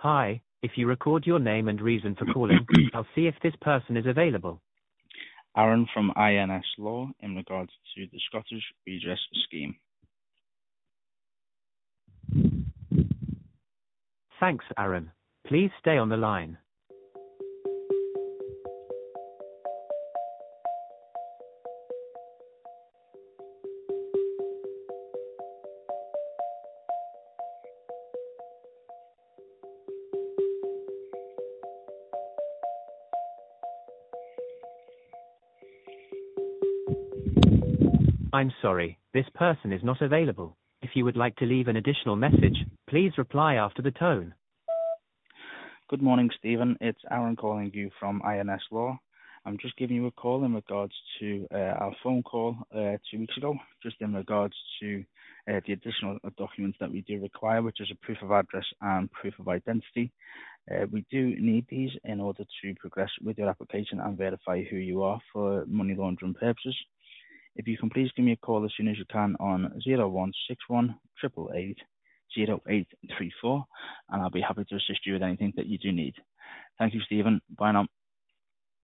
Hi, if you record your name and reason for calling, I'll see if this person is available. Aaron from INS Law in regards to the Scottish Redress Scheme. Thanks, Aaron. Please stay on the line. I'm sorry, this person is not available. If you would like to leave an additional message, please reply after the tone. Good morning, Stephen. It's Aaron calling you from INS Law. I'm just giving you a call in regards to our phone call 2 weeks ago, just in regards to the additional documents that we do require, which is a proof of address and proof of identity. We do need these in order to progress with your application and verify who you are for money laundering purposes. If you can please give me a call as soon as you can on 0161 888 0834, and I'll be happy to assist you with anything that you do need. Thank you, Stephen. Bye now.